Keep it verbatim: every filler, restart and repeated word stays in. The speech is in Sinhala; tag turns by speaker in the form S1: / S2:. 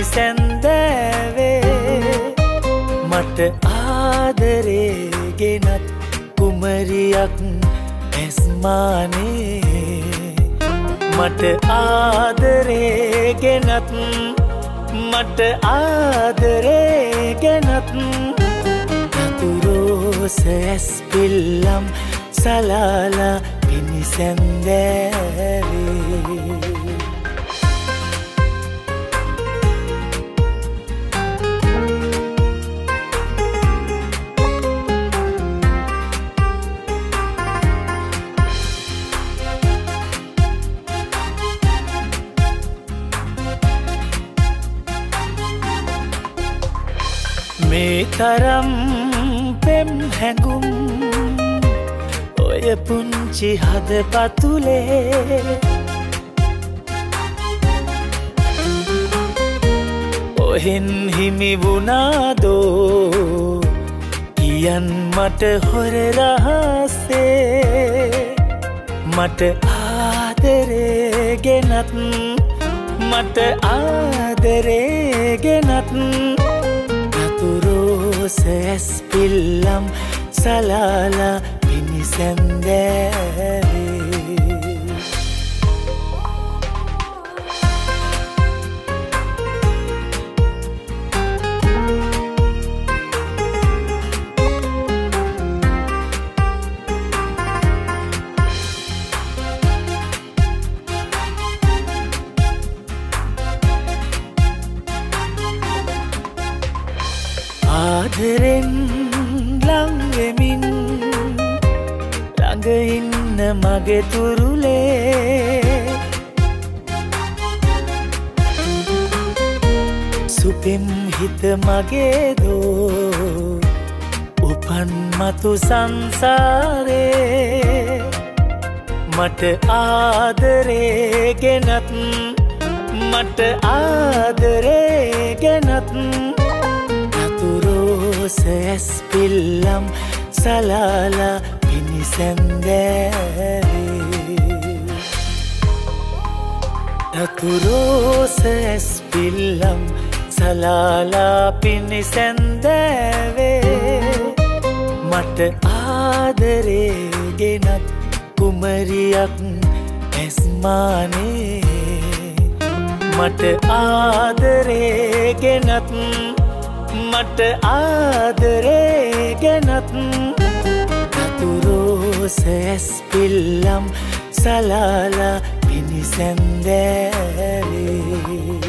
S1: පිනිසැන්දෑවේ මට ආදරේ ගෙනත් කුමරියක් ඇස්මානේ මට ආදරේ ගෙනත් මට ආදරේ ගෙනත් රතුරෝස ඇස් පිල්ලම් සලාලා පිනිසැන්දෑවේ මේ තරම් පෙම් හැඟුම් ඔය පුංචි හදපතුලේ ඔහෙන් හිමි වුණාදෝ කියන් මට හොර රහසේ මට ආදරේ ගෙනත් මට ආදරේ ගෙනත් රතුරෝස ඇස් පිල්ලම් සලාලා පිනිසැන්දෑවේ ආදරෙන් ලංවෙමින් ළඟ ඉන්න මගේ තුරුලේ සුපෙම් හිත මගේ දෝ උපන් මතු සංසාරේ මට ආදරේ ගෙනත් මට ආදරේ ගෙනත් රතුරෝස ඇස් පිල්ලම් සලාලා පිනිසැන්දෑවේ රතුරෝස ඇස් පිල්ලම් සලාලා පිනිසැන්දෑවේ මට ආදරේ ගෙනත් කුමරියක් ඇස්මානේ මට ආදරේ ගෙනත් මට ආදරේ ගෙනත් රතුරෝස ඇස් පිල්ලම් සලාලා පිනිසැන්දෑවේ